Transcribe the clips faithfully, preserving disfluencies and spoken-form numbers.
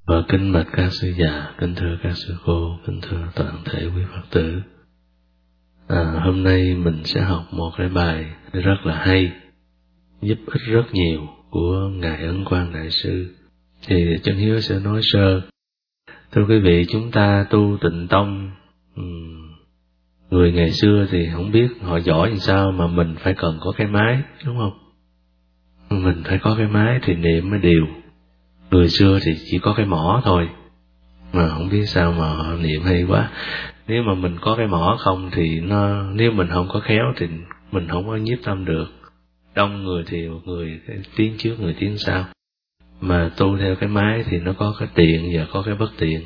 Và kính bạch các sư già, kính thưa các sư cô, kính thưa toàn thể quý Phật tử. À, hôm nay mình sẽ học một cái bài rất là hay, giúp ích rất nhiều của Ngài Ấn Quang Đại Sư. Thì Chân Hiếu sẽ nói sơ. Thưa quý vị, chúng ta tu Tịnh Tông, người ngày xưa thì không biết họ giỏi làm sao mà mình phải cần có cái máy, đúng không? Mình phải có cái máy thì niệm mới đều. Người xưa thì chỉ có cái mỏ thôi, mà không biết sao mà họ niệm hay quá. Nếu mà mình có cái mỏ không thì nó, nếu mình không có khéo thì mình không có nhiếp tâm được. Đông người thì một người tiến trước, người tiến sau. Mà tu theo cái máy thì nó có cái tiện và có cái bất tiện.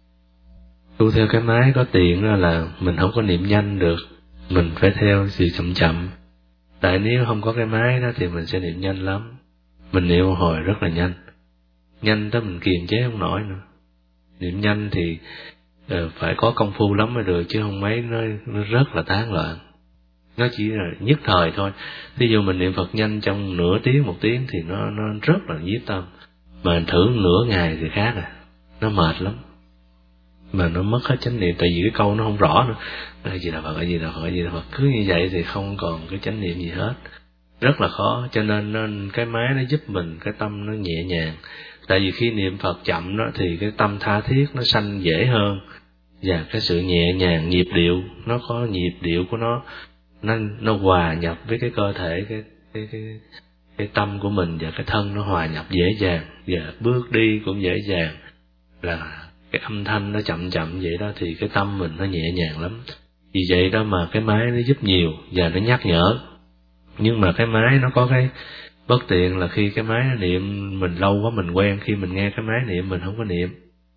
Tu theo cái máy có tiện đó là mình không có niệm nhanh được, mình phải theo sự chậm chậm. Tại nếu không có cái máy đó thì mình sẽ niệm nhanh lắm. Mình niệm hồi rất là nhanh, nhanh tới mình kiềm chế không nổi nữa. Niệm nhanh thì uh, phải có công phu lắm mới được, chứ không mấy nó, nó rất là tán loạn. Nó chỉ là nhất thời thôi. Ví dụ mình niệm Phật nhanh trong nửa tiếng, một tiếng thì nó nó rất là nhiếp tâm. Mà thử nửa ngày thì khác à, nó mệt lắm. Mà nó mất hết chánh niệm, tại vì cái câu nó không rõ nữa. Cái gì là Phật, cái gì là Phật, cái gì là Phật. Cứ như vậy thì không còn cái chánh niệm gì hết. Rất là khó, cho nên, nên cái máy nó giúp mình, cái tâm nó nhẹ nhàng. Tại vì khi niệm Phật chậm đó thì cái tâm tha thiết nó sanh dễ hơn. Và cái sự nhẹ nhàng, nhịp điệu, nó có nhịp điệu của nó, nó, nó hòa nhập với cái cơ thể, cái, cái, cái, cái tâm của mình, và cái thân nó hòa nhập dễ dàng. Và bước đi cũng dễ dàng. Là cái âm thanh nó chậm chậm vậy đó thì cái tâm mình nó nhẹ nhàng lắm. Vì vậy đó mà cái máy nó giúp nhiều và nó nhắc nhở. Nhưng mà cái máy nó có cái bất tiện là khi cái máy nó niệm mình lâu quá mình quen, khi mình nghe cái máy niệm mình không có niệm.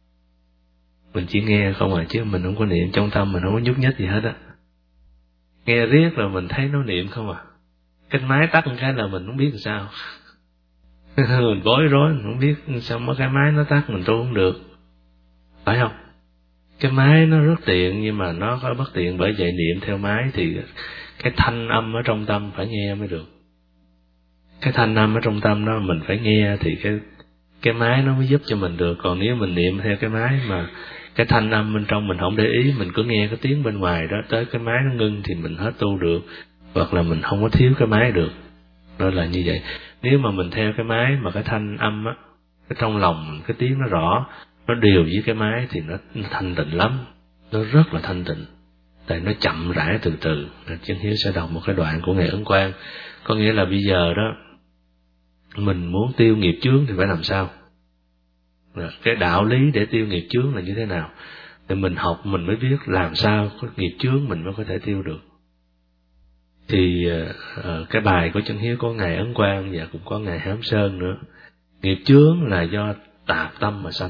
Mình chỉ nghe không à, chứ mình không có niệm, trong tâm mình không có nhúc nhích gì hết á. Nghe riết rồi mình thấy nó niệm không à. Cái máy tắt một cái là mình không biết làm sao. Mình bối rối, mình không biết sao mà cái máy nó tắt mình tu không được. Phải không? Cái máy nó rất tiện nhưng mà nó có bất tiện, bởi vậy niệm theo máy thì cái thanh âm ở trong tâm phải nghe mới được. Cái thanh âm ở trong tâm đó mình phải nghe thì cái cái máy nó mới giúp cho mình được. Còn nếu mình niệm theo cái máy mà cái thanh âm bên trong mình không để ý, mình cứ nghe cái tiếng bên ngoài đó, tới cái máy nó ngưng thì mình hết tu được, hoặc là mình không có thiếu cái máy được. Đó là như vậy. Nếu mà mình theo cái máy mà cái thanh âm á, cái trong lòng cái tiếng nó rõ, nó đều với cái máy thì nó, nó thanh tịnh lắm, nó rất là thanh tịnh. Tại nó chậm rãi từ từ. Chân Hiếu sẽ đọc một cái đoạn của Ngài Ấn Quang. Có nghĩa là bây giờ đó mình muốn tiêu nghiệp chướng thì phải làm sao? Cái đạo lý để tiêu nghiệp chướng là như thế nào? Thì mình học mình mới biết làm sao có nghiệp chướng mình mới có thể tiêu được. Thì uh, cái bài của Chân Hiếu có Ngài Ấn Quang và cũng có Ngài Hám Sơn nữa. Nghiệp chướng là do tạp tâm mà sanh,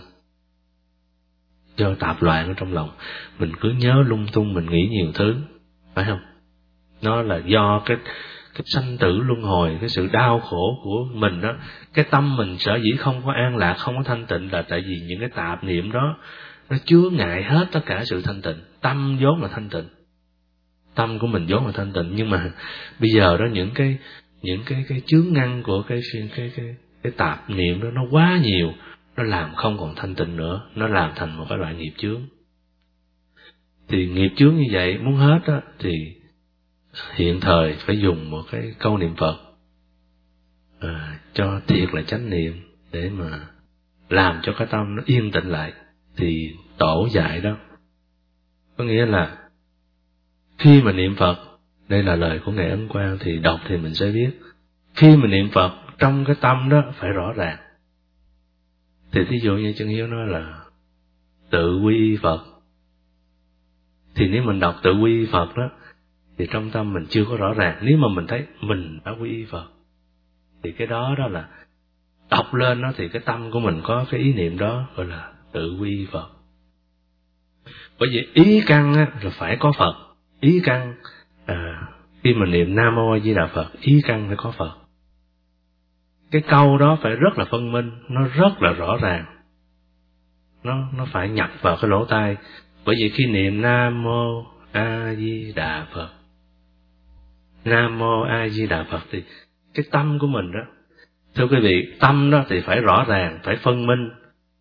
do tạp loạn ở trong lòng. Mình cứ nhớ lung tung, mình nghĩ nhiều thứ, phải không? Nó là do cái cái sanh tử luân hồi, cái sự đau khổ của mình đó. Cái tâm mình sở dĩ không có an lạc, không có thanh tịnh là tại vì những cái tạp niệm đó nó chứa ngại hết tất cả sự thanh tịnh. Tâm vốn là thanh tịnh, tâm của mình vốn là thanh tịnh, nhưng mà bây giờ đó những cái những cái cái chướng ngăn của cái cái cái cái, cái tạp niệm đó nó quá nhiều, nó làm không còn thanh tịnh nữa, nó làm thành một cái loại nghiệp chướng. Thì nghiệp chướng như vậy muốn hết đó thì hiện thời phải dùng một cái câu niệm Phật à, cho thiệt là chánh niệm để mà làm cho cái tâm nó yên tĩnh lại. Thì tổ dạy đó có nghĩa là khi mà niệm Phật, đây là lời của Ngài Ấn Quang, thì đọc thì mình sẽ biết. Khi mà niệm Phật trong cái tâm đó phải rõ ràng. Thì thí dụ như Chân Hiếu nói là tự quy y Phật, thì nếu mình đọc tự quy y Phật đó thì trong tâm mình chưa có rõ ràng. Nếu mà mình thấy mình đã quy y Phật thì cái đó đó là đọc lên đó, thì cái tâm của mình có cái ý niệm đó gọi là tự quy y Phật. Bởi vì ý căn á, là phải có Phật. Ý căn à, khi mình niệm Nam Mô A Di Đà Phật, ý căn phải có Phật. Cái câu đó phải rất là phân minh, nó rất là rõ ràng, nó nó phải nhập vào cái lỗ tai. Bởi vì khi niệm Nam Mô A Di Đà Phật, Nam Mô A Di Đà Phật thì cái tâm của mình đó, thưa quý vị, tâm đó thì phải rõ ràng, phải phân minh,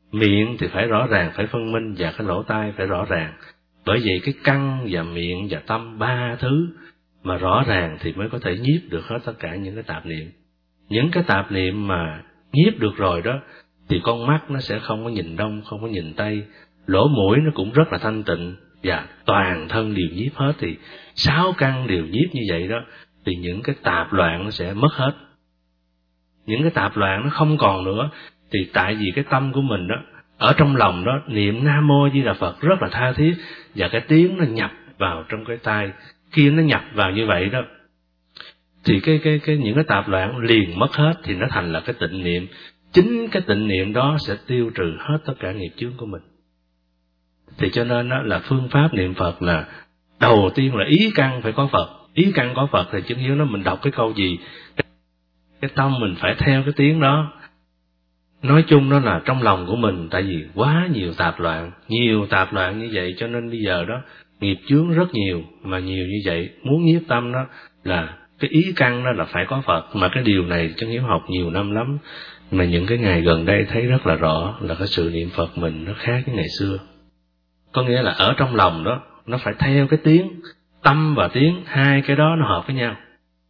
Miệng thì phải rõ ràng, phải phân minh, và cái lỗ tai phải rõ ràng. Bởi vậy cái căn và miệng và tâm, ba thứ mà rõ ràng thì mới có thể nhiếp được hết tất cả những cái tạp niệm. Những cái tạp niệm mà nhiếp được rồi đó, thì con mắt nó sẽ không có nhìn đông, không có nhìn tây, lỗ mũi nó cũng rất là thanh tịnh, và toàn thân đều nhiếp hết. Thì sáu căn đều nhiếp như vậy đó, thì những cái tạp loạn nó sẽ mất hết. Những cái tạp loạn nó không còn nữa, thì tại vì cái tâm của mình đó, ở trong lòng đó, niệm Nam Mô Di Đà Phật rất là tha thiết, và cái tiếng nó nhập vào trong cái tai. Khi nó nhập vào như vậy đó, thì cái cái cái những cái tạp loạn liền mất hết, thì nó thành là cái tịnh niệm. Chính cái tịnh niệm đó sẽ tiêu trừ hết tất cả nghiệp chướng của mình. Thì cho nên đó là phương pháp niệm Phật là đầu tiên là ý căn phải có Phật. Ý căn có Phật thì chứng hiếu nó, mình đọc cái câu gì, cái tâm mình phải theo cái tiếng đó. Nói chung đó là trong lòng của mình, tại vì quá nhiều tạp loạn, nhiều tạp loạn như vậy, cho nên bây giờ đó nghiệp chướng rất nhiều, mà nhiều như vậy, muốn nhiếp tâm đó là cái ý căn đó là phải có Phật. Mà cái điều này Chân Hiếu học nhiều năm lắm, mà những cái ngày gần đây thấy rất là rõ là cái sự niệm Phật mình nó khác với ngày xưa. Có nghĩa là ở trong lòng đó, nó phải theo cái tiếng, tâm và tiếng, hai cái đó nó hợp với nhau.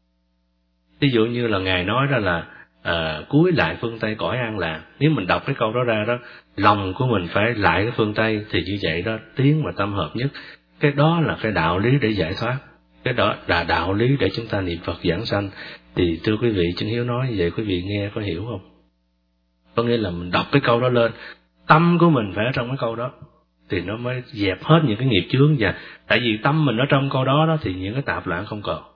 Ví dụ như là Ngài nói đó là à, cúi lại phương Tây cõi an lạc. Nếu mình đọc cái câu đó ra đó, lòng của mình phải lại cái phương Tây, thì như vậy đó, tiếng và tâm hợp nhất. Cái đó là cái đạo lý để giải thoát. Cái đó là đạo lý để chúng ta niệm Phật giảng sanh. Thì thưa quý vị, Chân Hiếu nói như vậy, quý vị nghe có hiểu không? Có nghĩa là mình đọc cái câu đó lên, tâm của mình phải ở trong cái câu đó, thì nó mới dẹp hết những cái nghiệp chướng. Và tại vì tâm mình ở trong câu đó đó, thì những cái tạp loạn không còn.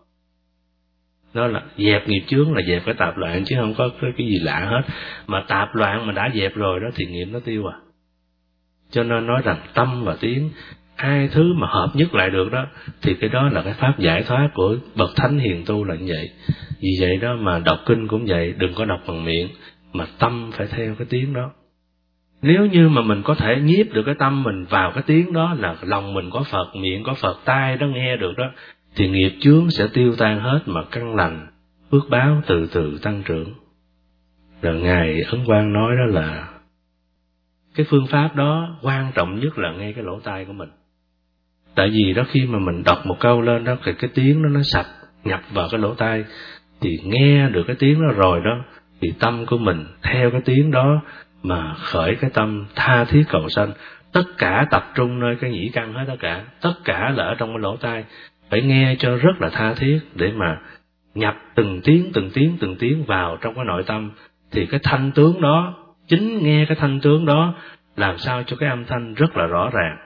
Nó là dẹp nghiệp chướng, là dẹp cái tạp loạn, chứ không có cái, cái gì lạ hết. Mà tạp loạn mà đã dẹp rồi đó thì nghiệp nó tiêu à. Cho nên nói rằng tâm và tiếng, hai thứ mà hợp nhất lại được đó, thì cái đó là cái pháp giải thoát của bậc thánh hiền tu là như vậy. Vì vậy đó mà đọc kinh cũng vậy, đừng có đọc bằng miệng, mà tâm phải theo cái tiếng đó. Nếu như mà mình có thể nhiếp được cái tâm mình vào cái tiếng đó, là lòng mình có Phật, miệng có Phật, tai đó nghe được đó, thì nghiệp chướng sẽ tiêu tan hết, mà căn lành, phước báo từ từ tăng trưởng. Rồi Ngài Ấn Quang nói đó là cái phương pháp đó quan trọng nhất là ngay cái lỗ tai của mình. Tại vì đó khi mà mình đọc một câu lên đó, thì cái tiếng đó nó sạch, nhập vào cái lỗ tai, thì nghe được cái tiếng đó rồi đó, thì tâm của mình theo cái tiếng đó mà khởi cái tâm tha thiết cầu sanh. Tất cả tập trung nơi cái nhĩ căn hết tất cả, tất cả là ở trong cái lỗ tai, phải nghe cho rất là tha thiết để mà nhập từng tiếng từng tiếng từng tiếng vào trong cái nội tâm. Thì cái thanh tướng đó, chính nghe cái thanh tướng đó làm sao cho cái âm thanh rất là rõ ràng,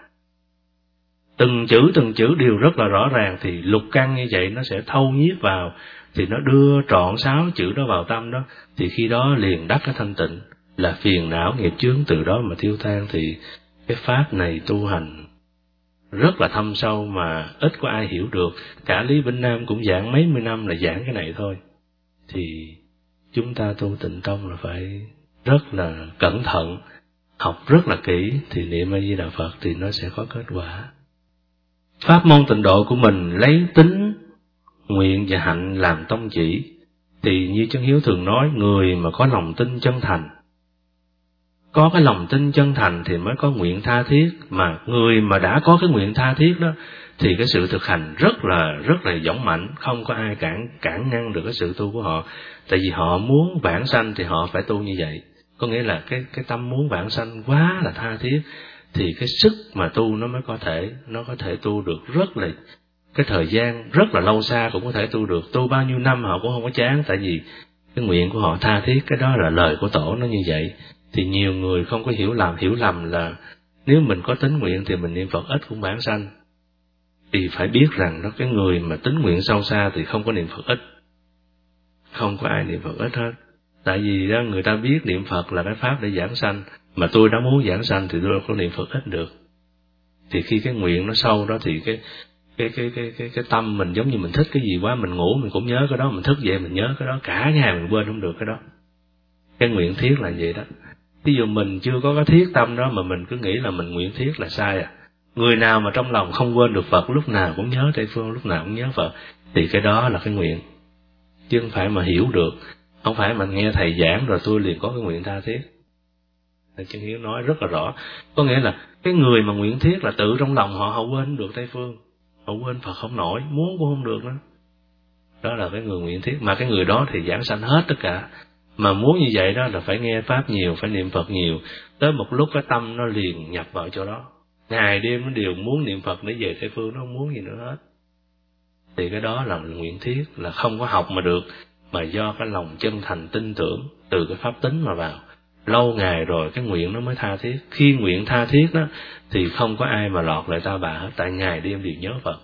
từng chữ từng chữ đều rất là rõ ràng, thì lục căn như vậy nó sẽ thâu nhiếp vào, thì nó đưa trọn sáu chữ đó vào tâm đó, thì khi đó liền đắc cái thanh tịnh, là phiền não nghiệp chướng từ đó mà tiêu tan. Thì cái pháp này tu hành rất là thâm sâu mà ít có ai hiểu được. Cả Lý Vĩnh Nam cũng giảng mấy mươi năm là giảng cái này thôi. Thì chúng ta tu Tịnh Tông là phải rất là cẩn thận, học rất là kỹ, thì niệm A Di Đà Phật thì nó sẽ có kết quả. Pháp môn tịnh độ của mình lấy tính, nguyện và hạnh làm tông chỉ. Thì như Chân Hiếu thường nói, người mà có lòng tin chân thành, có cái lòng tin chân thành thì mới có nguyện tha thiết. Mà người mà đã có cái nguyện tha thiết đó, thì cái sự thực hành rất là rất là dũng mạnh, không có ai cản cản ngăn được cái sự tu của họ. Tại vì họ muốn vãng sanh thì họ phải tu như vậy. Có nghĩa là cái cái tâm muốn vãng sanh quá là tha thiết, thì cái sức mà tu nó mới có thể, nó có thể tu được rất là, cái thời gian rất là lâu xa cũng có thể tu được. Tu bao nhiêu năm họ cũng không có chán, tại vì cái nguyện của họ tha thiết. Cái đó là lời của Tổ nó như vậy. Thì nhiều người không có hiểu lầm, hiểu lầm là nếu mình có tính nguyện thì mình niệm Phật ít cũng vãng sanh. Thì phải biết rằng đó, cái người mà tính nguyện sâu xa thì không có niệm Phật ít, không có ai niệm Phật ít hết. Tại vì đó người ta biết niệm Phật là cái pháp để giảng sanh, mà tôi đã muốn giảng sanh thì tôi đâu có niệm Phật ít được. Thì khi cái nguyện nó sâu đó thì cái cái cái cái cái cái tâm mình giống như mình thích cái gì quá, mình ngủ mình cũng nhớ cái đó, mình thức dậy mình nhớ cái đó, cả ngày mình quên không được cái đó. Cái nguyện thiết là vậy đó. Ví dụ mình chưa có cái thiết tâm đó mà mình cứ nghĩ là mình nguyện thiết là sai à. Người nào mà trong lòng không quên được Phật, lúc nào cũng nhớ Tây Phương, lúc nào cũng nhớ Phật, thì cái đó là cái nguyện. Chứ không phải mà hiểu được, không phải mà nghe thầy giảng rồi tôi liền có cái nguyện tha thiết. Chân Hiếu nói rất là rõ, có nghĩa là cái người mà nguyện thiết là tự trong lòng họ họ quên được Tây Phương, họ quên Phật không nổi, muốn cũng không được nữa. Đó là cái người nguyện thiết, mà cái người đó thì giảng sanh hết tất cả. Mà muốn như vậy đó là phải nghe Pháp nhiều, phải niệm Phật nhiều, tới một lúc cái tâm nó liền nhập vào chỗ đó, ngày đêm nó đều muốn niệm Phật để về Tây Phương, nó không muốn gì nữa hết. Thì cái đó là nguyện thiết, là không có học mà được, mà do cái lòng chân thành tin tưởng từ cái pháp tính mà vào. Lâu ngày rồi cái nguyện nó mới tha thiết. Khi nguyện tha thiết đó thì không có ai mà lọt lại ta bà hết, tại ngày đêm đều nhớ Phật.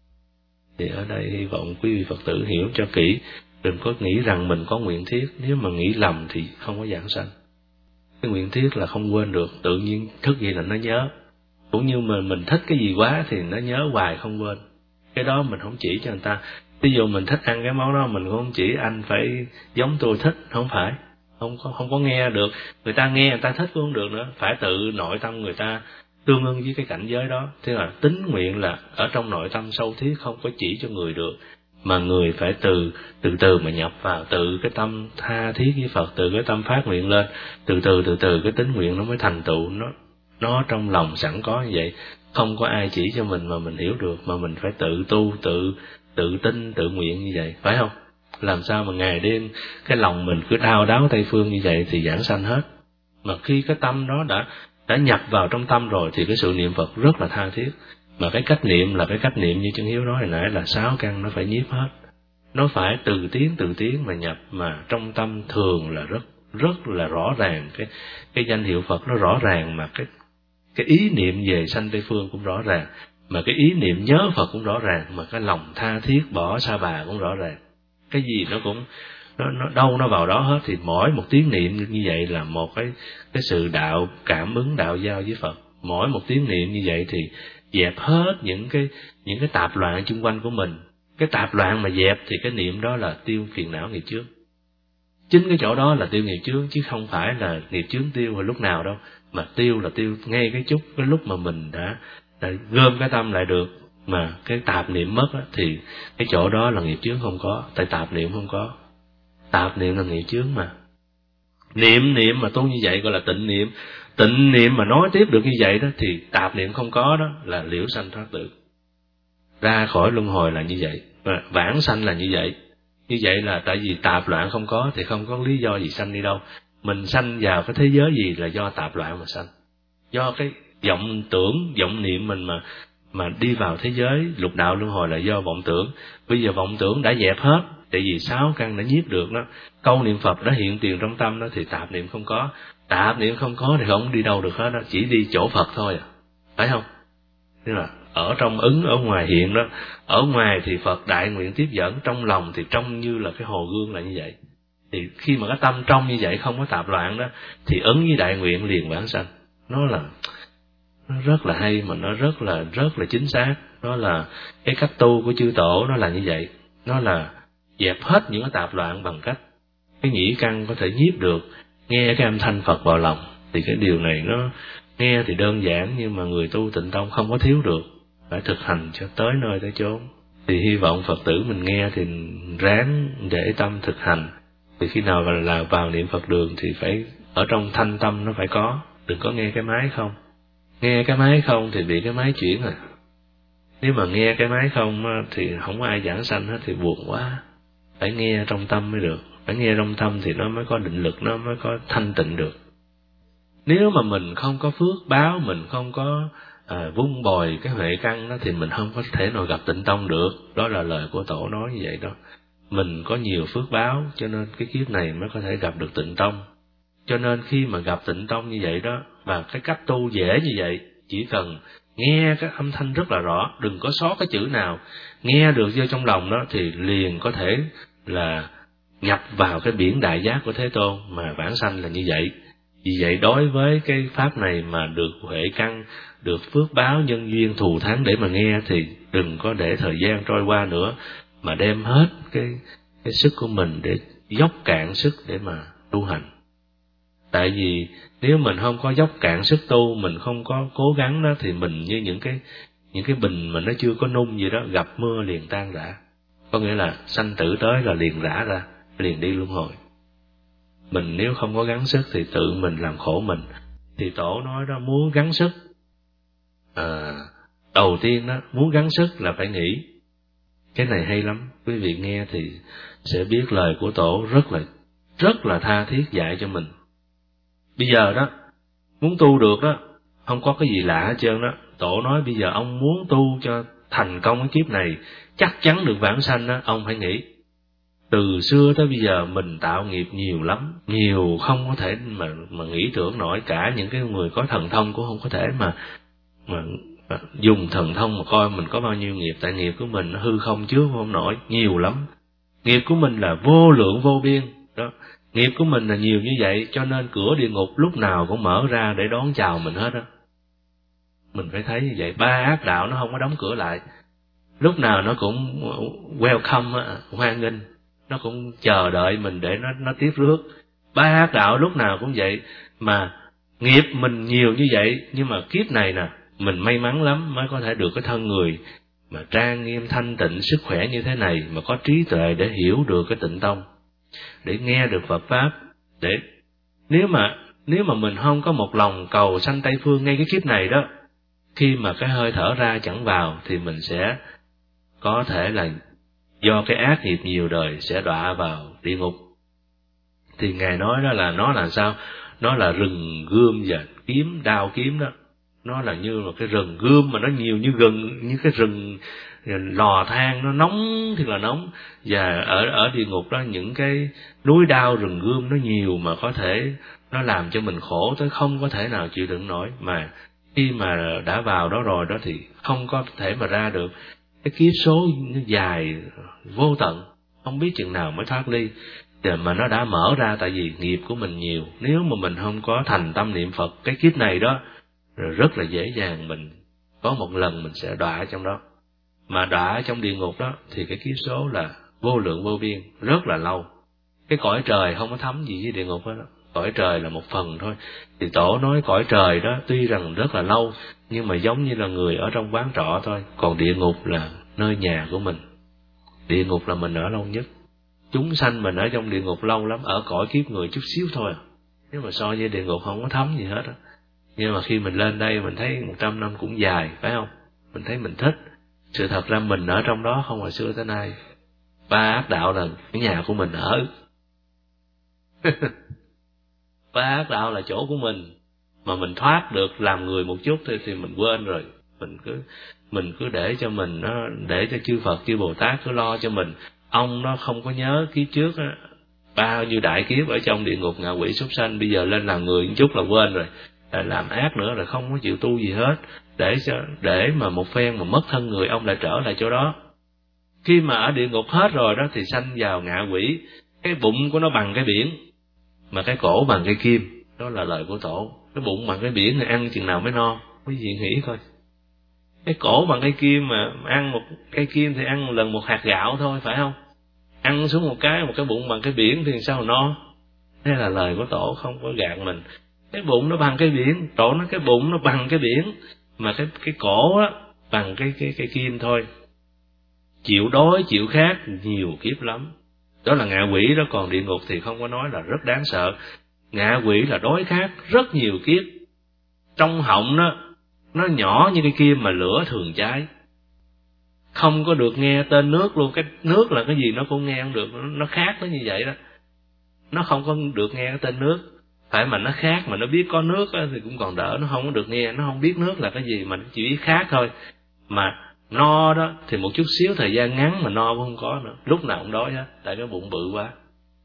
Thì ở đây hy vọng quý vị Phật tử hiểu cho kỹ, đừng có nghĩ rằng mình có nguyện thiết, nếu mà nghĩ lầm thì không có giảng sanh. Cái nguyện thiết là không quên được, tự nhiên thức gì là nó nhớ. Cũng như mà mình thích cái gì quá thì nó nhớ hoài không quên. Cái đó mình không chỉ cho người ta. Ví dụ mình thích ăn cái món đó, mình cũng không chỉ anh phải giống tôi thích, không phải. Không có, không có nghe được. Người ta nghe người ta thích cũng không được nữa, phải tự nội tâm người ta tương ưng với cái cảnh giới đó. Thế là tín nguyện là ở trong nội tâm sâu thiết, không có chỉ cho người được, mà người phải từ từ từ mà nhập vào, từ cái tâm tha thiết với Phật, từ cái tâm phát nguyện lên, từ từ từ từ cái tín nguyện nó mới thành tựu, nó nó trong lòng sẵn có như vậy, không có ai chỉ cho mình mà mình hiểu được, mà mình phải tự tu, tự tự tin, tự nguyện như vậy, phải không? Làm sao mà ngày đêm cái lòng mình cứ đau đáu Tây Phương như vậy thì giảng sanh hết. Mà khi cái tâm đó đã đã nhập vào trong tâm rồi thì cái sự niệm Phật rất là tha thiết. Mà cái cách niệm là cái cách niệm như Chân Hiếu nói hồi nãy là sáu căn nó phải nhiếp hết. Nó phải từ tiếng từ tiếng mà nhập, mà trong tâm thường là rất rất là rõ ràng, cái cái danh hiệu Phật nó rõ ràng, mà cái cái ý niệm về sanh Tây Phương cũng rõ ràng, mà cái ý niệm nhớ Phật cũng rõ ràng, mà cái lòng tha thiết bỏ sa bà cũng rõ ràng. Cái gì nó cũng nó nó đâu nó vào đó hết. Thì mỗi một tiếng niệm như vậy là một cái cái sự đạo cảm ứng, đạo giao với Phật. Mỗi một tiếng niệm như vậy thì dẹp hết những cái những cái tạp loạn xung quanh của mình. Cái tạp loạn mà dẹp thì cái niệm đó là tiêu phiền não nghiệp chướng. Chính cái chỗ đó là tiêu nghiệp chướng, chứ không phải là nghiệp chướng tiêu hồi lúc nào đâu, mà tiêu là tiêu ngay cái chút cái lúc mà mình đã, đã gom cái tâm lại được, mà cái tạp niệm mất á, thì cái chỗ đó là nghiệp chướng không có, tại tạp niệm không có. Tạp niệm là nghiệp chướng mà. Niệm niệm mà tu như vậy gọi là tịnh niệm. Tịnh niệm mà nói tiếp được như vậy đó thì tạp niệm không có, đó là liễu sanh thoát tử, ra khỏi luân hồi là như vậy, và vãng sanh là như vậy. Như vậy là tại vì tạp loạn không có thì không có lý do gì sanh đi đâu. Mình sanh vào cái thế giới gì là do tạp loạn mà sanh, do cái vọng tưởng, vọng niệm mình mà mà đi vào thế giới lục đạo luân hồi là do vọng tưởng. Bây giờ vọng tưởng đã dẹp hết, tại vì sáu căn đã nhiếp được đó, câu niệm Phật đã hiện tiền trong tâm đó, thì tạp niệm không có. Tạp niệm không có thì không đi đâu được hết đó, chỉ đi chỗ Phật thôi à, phải không? Thế là ở trong ứng, ở ngoài hiện đó. Ở ngoài thì Phật đại nguyện tiếp dẫn, trong lòng thì trong như là cái hồ gương là như vậy. Thì khi mà cái tâm trong như vậy không có tạp loạn đó, thì ứng với đại nguyện liền vãng sanh. Nó là nó rất là hay, mà nó rất là rất là chính xác. Nó là cái cách tu của chư tổ, nó là như vậy. Nó là dẹp hết những cái tạp loạn bằng cách cái nhĩ căn có thể nhiếp được, nghe cái âm thanh Phật vào lòng. Thì cái điều này nó nghe thì đơn giản, nhưng mà người tu tịnh tông không có thiếu được, phải thực hành cho tới nơi tới chốn. Thì hy vọng Phật tử mình nghe thì ráng để tâm thực hành. Thì khi nào là vào niệm Phật đường thì phải ở trong thanh tâm nó phải có, đừng có nghe cái máy không. Nghe cái máy không thì bị cái máy chuyển à. Nếu mà nghe cái máy không thì không có ai giảng sanh hết thì buồn quá. Phải nghe trong tâm mới được, phải nghe trong tâm thì nó mới có định lực, nó mới có thanh tịnh được. Nếu mà mình không có phước báo, mình không có à, vun bồi cái huệ căn đó, thì mình không có thể nào gặp tịnh tông được. Đó là lời của tổ nói như vậy đó. Mình có nhiều phước báo cho nên cái kiếp này mới có thể gặp được tịnh tông. Cho nên khi mà gặp tịnh tông như vậy đó, và cái cách tu dễ như vậy, chỉ cần nghe các âm thanh rất là rõ, đừng có sót cái chữ nào, nghe được vô trong lòng đó thì liền có thể là nhập vào cái biển đại giác của Thế Tôn, mà vãng sanh là như vậy. Vì vậy đối với cái pháp này mà được huệ căn, được phước báo nhân duyên thù thắng để mà nghe, thì đừng có để thời gian trôi qua nữa, mà đem hết cái cái sức của mình để dốc cạn sức để mà tu hành. Tại vì nếu mình không có dốc cạn sức tu, mình không có cố gắng đó, thì mình như những cái những cái bình mà nó chưa có nung gì đó, gặp mưa liền tan rã. Có nghĩa là sanh tử tới là liền rã ra, liền đi luân hồi. Mình nếu không có gắng sức thì tự mình làm khổ mình. thì tổ nói đó, muốn gắng sức, à, đầu tiên đó, muốn gắng sức là phải nghĩ. Cái này hay lắm, quý vị nghe thì sẽ biết lời của tổ rất là rất là tha thiết dạy cho mình. Bây giờ đó, muốn tu được đó, không có cái gì lạ hết trơn đó. Tổ nói bây giờ ông muốn tu cho thành công cái kiếp này, chắc chắn được vãng sanh đó, ông phải nghĩ. Từ xưa tới bây giờ mình tạo nghiệp nhiều lắm, nhiều không có thể mà mà nghĩ tưởng nổi. Cả những cái người có thần thông cũng không có thể mà mà, mà dùng thần thông mà coi mình có bao nhiêu nghiệp. Tại nghiệp của mình nó hư không trước không nổi, nhiều lắm. Nghiệp của mình là vô lượng vô biên đó. Nghiệp của mình là nhiều như vậy, cho nên cửa địa ngục lúc nào cũng mở ra để đón chào mình hết đó. Mình phải thấy như vậy. Ba ác đạo nó không có đóng cửa lại, lúc nào nó cũng welcome, hoan nghênh, nó cũng chờ đợi mình để nó nó tiếp rước. Ba ác đạo lúc nào cũng vậy. Mà nghiệp mình nhiều như vậy, nhưng mà kiếp này nè, mình may mắn lắm mới có thể được cái thân người mà trang nghiêm thanh tịnh sức khỏe như thế này, mà có trí tuệ để hiểu được cái tịnh tông, để nghe được Phật pháp. Để nếu mà nếu mà mình không có một lòng cầu sanh Tây Phương ngay cái kiếp này đó, khi mà cái hơi thở ra chẳng vào thì mình sẽ có thể là do cái ác nghiệp nhiều đời sẽ đọa vào địa ngục. Thì Ngài nói đó là nó là sao? Nó là rừng gươm và kiếm, đao kiếm đó. Nó là như một cái rừng gươm mà nó nhiều như gần như cái rừng lò than, nó nóng thì là nóng. Và ở ở địa ngục đó, những cái núi đao rừng gươm nó nhiều, mà có thể nó làm cho mình khổ tới không có thể nào chịu đựng nổi. Mà khi mà đã vào đó rồi đó thì không có thể mà ra được. Cái kiếp số nó dài vô tận, không biết chừng nào mới thoát ly. Mà nó đã mở ra tại vì nghiệp của mình nhiều. Nếu mà mình không có thành tâm niệm Phật cái kiếp này đó, rồi rất là dễ dàng mình có một lần mình sẽ đọa trong đó. Mà đọa trong địa ngục đó thì cái kiếp số là vô lượng vô biên, rất là lâu. Cái cõi trời không có thấm gì với địa ngục hết đó. Cõi trời là một phần thôi. Thì tổ nói cõi trời đó tuy rằng rất là lâu, nhưng mà giống như là người ở trong quán trọ thôi. Còn địa ngục là nơi nhà của mình. Địa ngục là mình ở lâu nhất. Chúng sanh mình ở trong địa ngục lâu lắm, ở cõi kiếp người chút xíu thôi à. Nếu mà so với địa ngục không có thấm gì hết á. Nhưng mà khi mình lên đây mình thấy một trăm năm cũng dài, phải không? Mình thấy mình thích. Sự thật ra mình ở trong đó không hồi xưa tới nay. Ba ác đạo là cái nhà của mình ở. Ba ác đạo là chỗ của mình. Mà mình thoát được làm người một chút thì, thì mình quên rồi. Mình cứ mình cứ để cho mình nó, để cho chư Phật chư Bồ Tát cứ lo cho mình. Ông nó không có nhớ kiếp trước á, bao nhiêu đại kiếp ở trong địa ngục ngạ quỷ súc sanh, bây giờ lên làm người một chút là quên rồi, làm ác nữa là không có chịu tu gì hết, để cho để mà một phen mà mất thân người, ông lại trở lại chỗ đó. Khi mà ở địa ngục hết rồi đó thì sanh vào ngạ quỷ, cái bụng của nó bằng cái biển, mà cái cổ bằng cái kim. Đó là lời của tổ. Cái bụng bằng cái biển thì ăn chừng nào mới no, quý vị nghĩ coi. Cái cổ bằng cái kim mà ăn một cây kim thì ăn một lần một hạt gạo thôi, phải không? Ăn xuống một cái, một cái bụng bằng cái biển thì sao mà no? Đây là lời của tổ, không có gạt mình. Cái bụng nó bằng cái biển, tổ nói cái bụng nó bằng cái biển, mà cái cái cổ á bằng cái cái cái kim thôi. Chịu đói, chịu khát nhiều kiếp lắm. Đó là ngạ quỷ đó, còn địa ngục thì không có nói là rất đáng sợ. Ngạ quỷ là đói khát rất nhiều kiếp. Trong họng nó nó nhỏ như cái kim mà lửa thường cháy. Không có được nghe tên nước luôn. Cái nước là cái gì nó cũng nghe không được. Nó khác nó như vậy đó. Nó không có được nghe cái tên nước. Phải mà nó khác, mà nó biết có nước á, thì cũng còn đỡ. Nó không có được nghe, nó không biết nước là cái gì, mà nó chỉ biết khác thôi. Mà no đó thì một chút xíu thời gian ngắn mà no cũng không có nữa. Lúc nào cũng đói hết, tại cái bụng bự quá.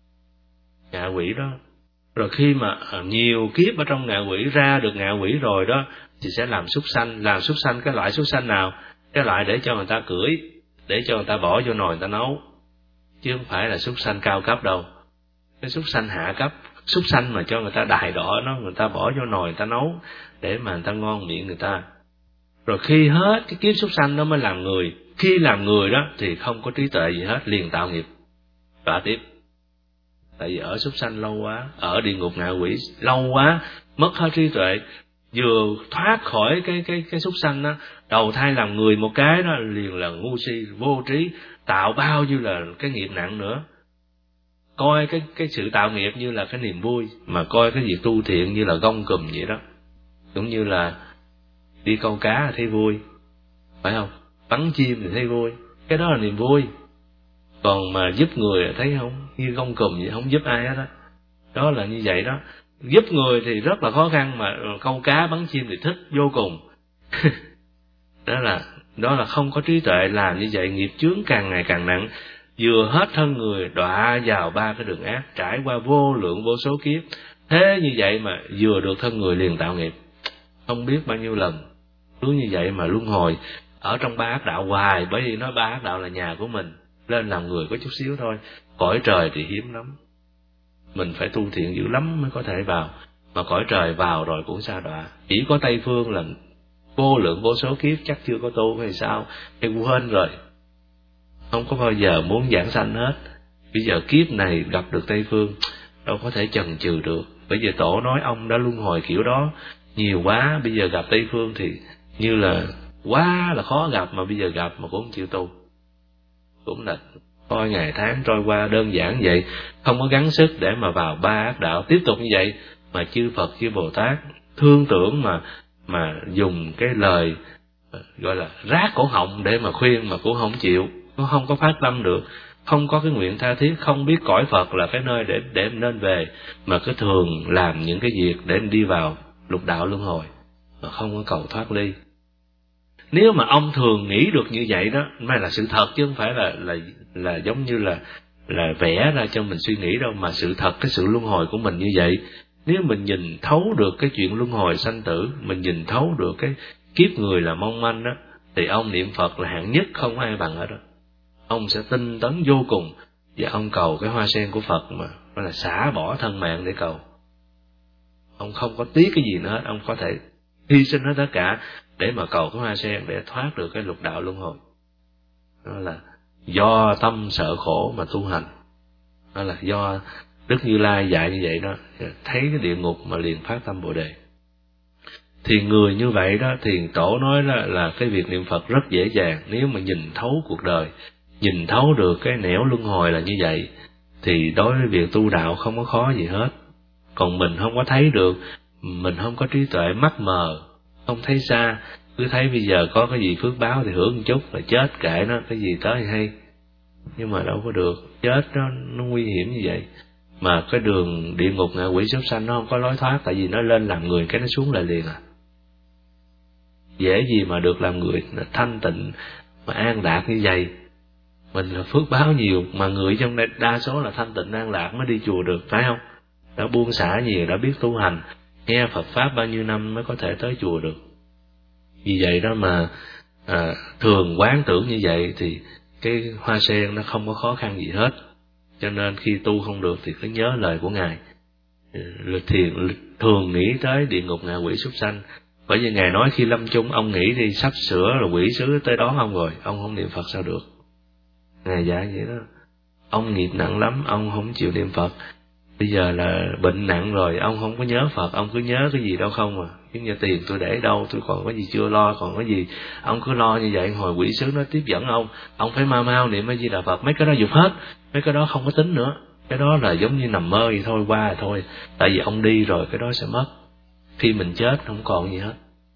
Ngạ quỷ đó. Rồi khi mà nhiều kiếp ở trong ngạ quỷ, ra được ngạ quỷ rồi đó thì sẽ làm súc sanh. Làm súc sanh cái loại súc sanh nào? Cái loại để cho người ta cưỡi, để cho người ta bỏ vô nồi người ta nấu, chứ không phải là súc sanh cao cấp đâu. Cái súc sanh hạ cấp, súc sanh mà cho người ta đài đỏ nó, người ta bỏ vô nồi người ta nấu để mà người ta ngon miệng người ta. Rồi khi hết cái kiếp súc sanh đó mới làm người. Khi làm người đó thì không có trí tuệ gì hết, liền tạo nghiệp đọa tiếp. Tại vì ở súc sanh lâu quá, ở địa ngục ngạ quỷ lâu quá, mất hết trí tuệ. Vừa thoát khỏi cái cái cái súc sanh đó, đầu thai làm người một cái đó liền là ngu si, vô trí, tạo bao nhiêu là cái nghiệp nặng nữa. Coi cái cái sự tạo nghiệp như là cái niềm vui, mà coi cái việc tu thiện như là gông cùm vậy đó. Cũng như là đi câu cá thì thấy vui, phải không? Bắn chim thì thấy vui, cái đó là niềm vui. Còn mà giúp người thấy không, như gông cùm vậy, không giúp ai hết á. Đó. đó là như vậy đó. Giúp người thì rất là khó khăn, mà câu cá bắn chim thì thích vô cùng. đó là đó là không có trí tuệ, làm như vậy nghiệp chướng càng ngày càng nặng, vừa hết thân người đọa vào ba cái đường ác, trải qua vô lượng vô số kiếp. Thế như vậy mà vừa được thân người liền tạo nghiệp, không biết bao nhiêu lần. Cứ như vậy mà luân hồi ở trong ba ác đạo hoài, bởi vì nói ba ác đạo là nhà của mình, lên làm người có chút xíu thôi. Cõi trời thì hiếm lắm, mình phải tu thiện dữ lắm mới có thể vào, mà cõi trời vào rồi cũng sa đọa. Chỉ có Tây Phương là vô lượng vô số kiếp chắc chưa có tu hay sao, hay quên rồi, không có bao giờ muốn giảng sanh hết. Bây giờ kiếp này gặp được Tây Phương, đâu có thể chần chừ được. Bây giờ tổ nói ông đã luân hồi kiểu đó nhiều quá, bây giờ gặp Tây Phương thì như là quá là khó gặp, mà bây giờ gặp mà cũng không chịu tu. Cũng là coi ngày tháng trôi qua đơn giản vậy, không có gắng sức để mà vào ba ác đạo tiếp tục như vậy. Mà chư Phật chư Bồ Tát thương tưởng mà mà dùng cái lời gọi là rát cổ họng để mà khuyên mà cũng không chịu, nó không có phát tâm được, không có cái nguyện tha thiết, không biết cõi Phật là cái nơi để để nên về, mà cứ thường làm những cái việc để đi vào lục đạo luân hồi mà không có cầu thoát ly. Nếu mà ông thường nghĩ được như vậy đó, mới là sự thật, chứ không phải là là là giống như là là vẽ ra cho mình suy nghĩ đâu, mà sự thật cái sự luân hồi của mình như vậy. Nếu mình nhìn thấu được cái chuyện luân hồi sanh tử, mình nhìn thấu được cái kiếp người là mong manh đó, thì ông niệm Phật là hạng nhất, không có ai bằng ở đó. Ông sẽ tinh tấn vô cùng, và ông cầu cái hoa sen của Phật mà nó là xả bỏ thân mạng để cầu. Ông không có tiếc cái gì nữa hết, ông có thể hy sinh hết tất cả để mà cầu cái hoa sen, để thoát được cái lục đạo luân hồi. Đó là do tâm sợ khổ mà tu hành. Đó là do Đức Như Lai dạy như vậy đó, thấy cái địa ngục mà liền phát tâm Bồ Đề. Thì người như vậy đó, thì tổ nói là, là cái việc niệm Phật rất dễ dàng. Nếu mà nhìn thấu cuộc đời, nhìn thấu được cái nẻo luân hồi là như vậy, thì đối với việc tu đạo không có khó gì hết. Còn mình không có thấy được, mình không có trí tuệ, mắt mờ, không thấy xa, cứ thấy bây giờ có cái gì phước báo thì hưởng một chút, rồi chết kệ nó, cái gì tới thì hay. Nhưng mà đâu có được, chết nó, nó nguy hiểm như vậy. Mà cái đường địa ngục ngạ quỷ súc sanh nó không có lối thoát, tại vì nó lên làm người cái nó xuống lại liền à. Dễ gì mà được làm người thanh tịnh mà an lạc như vậy. Mình là phước báo nhiều, mà người trong đây đa số là thanh tịnh an lạc mới đi chùa được, phải không? Đã buông xả nhiều, đã biết tu hành, nghe Phật Pháp bao nhiêu năm mới có thể tới chùa được. Vì vậy đó mà à, thường quán tưởng như vậy thì cái hoa sen nó không có khó khăn gì hết. Cho nên khi tu không được thì cứ nhớ lời của Ngài, thiền thường nghĩ tới địa ngục ngạ quỷ súc sanh. Bởi vì Ngài nói khi lâm chung ông nghĩ đi, sắp sửa là quỷ sứ tới đón ông rồi, ông không niệm Phật sao được. Ngài dạy vậy đó. Ông nghiệp nặng lắm, ông không chịu niệm Phật. Bây giờ là bệnh nặng rồi, ông không có nhớ Phật, ông cứ nhớ cái gì đâu không à. Giống như tiền tôi để đâu, tôi còn có gì chưa lo, còn có gì. Ông cứ lo như vậy, hồi quỷ sứ nó tiếp dẫn ông, ông phải mau mau niệm A Di Đà Phật. Mấy cái đó dục hết, mấy cái đó không có tính nữa. Cái đó là giống như nằm mơ vậy thôi, qua rồi thôi. Tại vì ông đi rồi, cái đó sẽ mất. Khi mình chết không còn gì hết,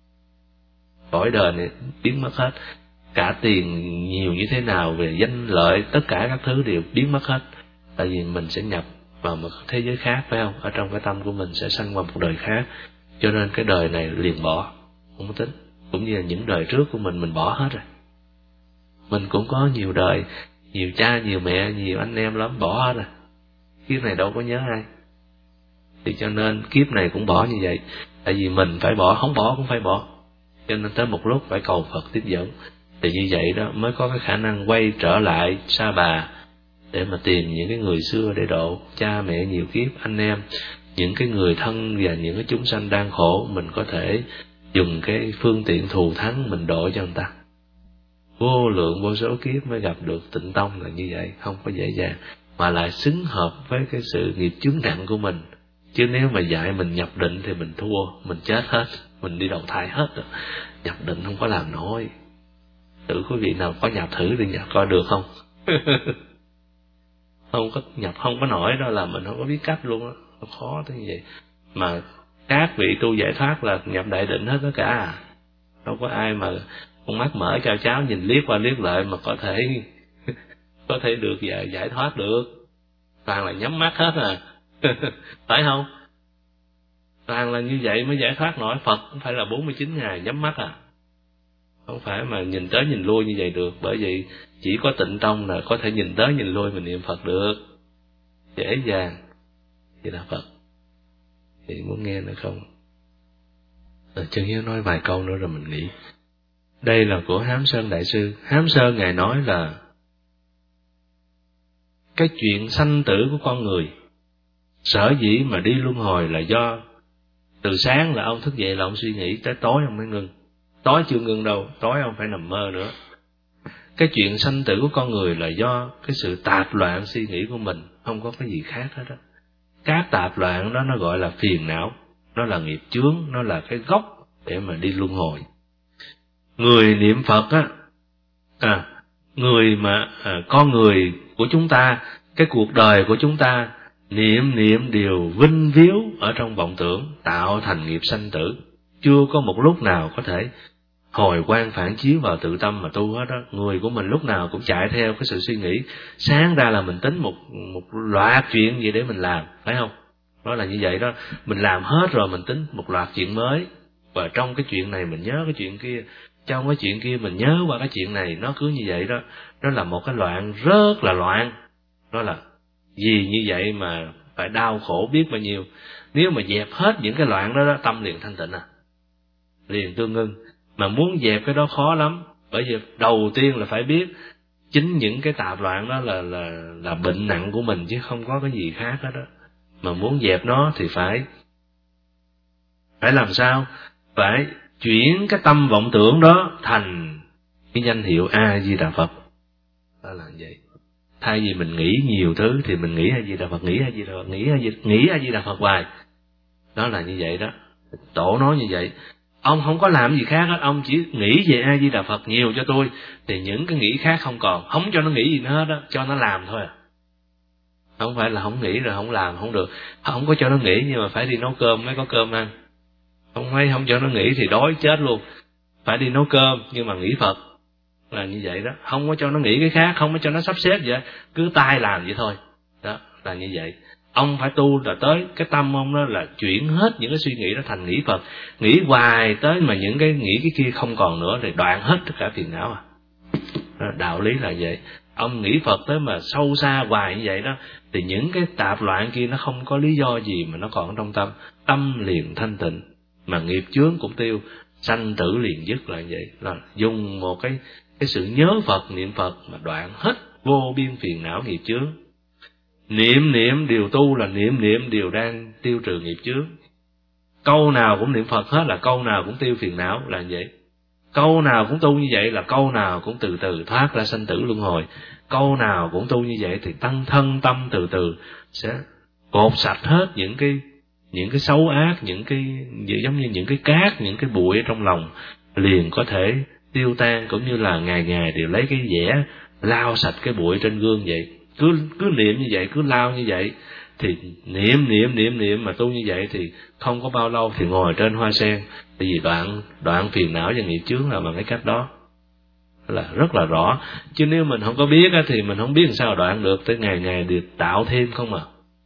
cõi đời này biến mất hết. Cả tiền nhiều như thế nào, về danh lợi, tất cả các thứ đều biến mất hết. Tại vì mình sẽ nhập vào một thế giới khác, phải không? Ở trong cái tâm của mình sẽ sanh qua một đời khác. Cho nên cái đời này liền bỏ, không có tính. Cũng như là những đời trước của mình, mình bỏ hết rồi. Mình cũng có nhiều đời, nhiều cha, nhiều mẹ, nhiều anh em lắm, bỏ hết rồi. Kiếp này đâu có nhớ ai. Thì cho nên kiếp này cũng bỏ như vậy. Tại vì mình phải bỏ, không bỏ cũng phải bỏ. Cho nên tới một lúc phải cầu Phật tiếp dẫn. Thì như vậy đó mới có cái khả năng quay trở lại Sa Bà, để mà tìm những cái người xưa để độ. Cha mẹ nhiều kiếp, anh em, những cái người thân và những cái chúng sanh đang khổ, mình có thể dùng cái phương tiện thù thắng mình độ cho người ta. Vô lượng vô số kiếp mới gặp được Tịnh Tông là như vậy, không có dễ dàng, mà lại xứng hợp với cái sự nghiệp chướng nặng của mình. Chứ nếu mà dạy mình nhập định thì mình thua, mình chết hết, mình đi đầu thai hết rồi. Nhập định không có làm nổi. Thử quý vị nào có nhập thử đi nhập coi được không? Không có nhập không có nổi đó, là mình không có biết cách luôn á, khó tới như vậy. Mà Các vị tu giải thoát là nhập đại định hết tất cả à. Đâu có ai mà con mắt mở cho cháu nhìn liếc qua liếc lại mà có thể có thể được giải, giải thoát được. Toàn là nhắm mắt hết à. Phải không? Toàn là như vậy mới giải thoát nổi. Phật cũng phải là bốn mươi chín ngày nhắm mắt à. Không phải mà nhìn tới nhìn lui như vậy được. Bởi vậy chỉ có tịnh tông là có thể nhìn tới nhìn lui mình niệm Phật được. Dễ dàng. Vậy là Phật. Thì muốn nghe nữa không? À, Chân Hiếu nói vài câu nữa rồi mình nghĩ. Đây là của Hám Sơn Đại Sư. Hám Sơn Ngài nói là cái chuyện sanh tử của con người sở dĩ mà đi luân hồi là do từ sáng là ông thức dậy là ông suy nghĩ, tới tối ông mới ngưng. Tối chưa ngưng đâu, tối ông phải nằm mơ nữa. Cái chuyện sanh tử của con người là do cái sự tạp loạn suy nghĩ của mình, không có cái gì khác hết đó. Các tạp loạn đó nó gọi là phiền não, nó là nghiệp chướng, nó là cái gốc để mà đi luân hồi. Người niệm Phật á, à, người mà à, con người của chúng ta, cái cuộc đời của chúng ta niệm niệm đều vinh víu ở trong vọng tưởng, tạo thành nghiệp sanh tử. Chưa có một lúc nào có thể hồi quang phản chiếu vào tự tâm mà tu hết đó. Người của mình lúc nào cũng chạy theo cái sự suy nghĩ, sáng ra là mình tính một một loạt chuyện gì để mình làm, phải không? Đó là như vậy đó. Mình làm hết rồi mình tính một loạt chuyện mới, và trong cái chuyện này mình nhớ cái chuyện kia, trong cái chuyện kia mình nhớ qua cái chuyện này. Nó cứ như vậy đó. Nó là một cái loạn rất là loạn. Nó là vì như vậy mà phải đau khổ biết bao nhiêu. Nếu mà dẹp hết những cái loạn đó, đó tâm liền thanh tịnh à, liền tương ngưng. Mà muốn dẹp cái đó khó lắm. Bởi vì đầu tiên là phải biết chính những cái tạp loạn đó là là là bệnh nặng của mình, chứ không có cái gì khác hết đó. Mà muốn dẹp nó thì phải phải làm sao? Phải chuyển cái tâm vọng tưởng đó thành cái danh hiệu A Di Đà Phật. Đó là vậy. Thay vì mình nghĩ nhiều thứ thì mình nghĩ A Di Đà Phật, nghĩ A Di Đà Phật, nghĩ A Di nghĩ A Di Đà Phật hoài. Đó là như vậy đó. Tổ nói như vậy. Ông không có làm gì khác hết, ông chỉ nghĩ về A Di Đà Phật nhiều cho tôi, thì những cái nghĩ khác không còn, không cho nó nghĩ gì nữa hết đó, cho nó làm thôi à. Không phải là không nghĩ rồi không làm, không được. Không có cho nó nghĩ, nhưng mà phải đi nấu cơm mới có cơm ăn. Không phải không cho nó nghĩ thì đói chết luôn. Phải đi nấu cơm nhưng mà nghĩ Phật. Là như vậy đó. Không có cho nó nghĩ cái khác, không có cho nó sắp xếp vậy, cứ tay làm vậy thôi. Đó là như vậy. Ông phải tu là tới cái tâm ông đó là chuyển hết những cái suy nghĩ đó thành nghĩ Phật. Nghĩ hoài tới mà những cái nghĩ cái kia không còn nữa thì đoạn hết tất cả phiền não à. Đó, đạo lý là vậy. Ông nghĩ Phật tới mà sâu xa hoài như vậy đó, thì những cái tạp loạn kia nó không có lý do gì mà nó còn trong tâm. Tâm liền thanh tịnh, mà nghiệp chướng cũng tiêu, sanh tử liền dứt. Là vậy. Là dùng một cái cái sự nhớ Phật, niệm Phật mà đoạn hết vô biên phiền não nghiệp chướng. Niệm niệm điều tu là niệm niệm điều đang tiêu trừ nghiệp chướng. Câu nào cũng niệm Phật hết là câu nào cũng tiêu phiền não, là vậy. Câu nào cũng tu như vậy là câu nào cũng từ từ thoát ra sanh tử luân hồi. Câu nào cũng tu như vậy thì tăng thân tâm từ từ sẽ cột sạch hết những cái những cái xấu ác, những cái giống như những cái cát, những cái bụi ở trong lòng liền có thể tiêu tan, cũng như là ngày ngày đều lấy cái dẻ lau sạch cái bụi trên gương vậy. Cứ cứ niệm như vậy, cứ lau như vậy, thì niệm niệm niệm niệm mà tu như vậy thì không có bao lâu thì ngồi trên hoa sen. Tại vì đoạn đoạn phiền não và nghiệp chướng là bằng cái cách đó, là rất là rõ. Chứ nếu mình không có biết thì mình không biết làm sao đoạn được. Tới ngày ngày được tạo thêm không à,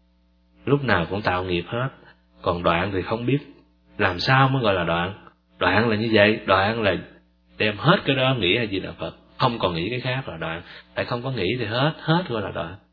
lúc nào cũng tạo nghiệp hết. Còn đoạn thì không biết làm sao mới gọi là đoạn. Đoạn là như vậy, đoạn là đem hết cái đó nghĩ A Di Đà Phật, không còn nghĩ cái khác là đoạn. Tại không có nghĩ thì hết, hết gọi là đoạn.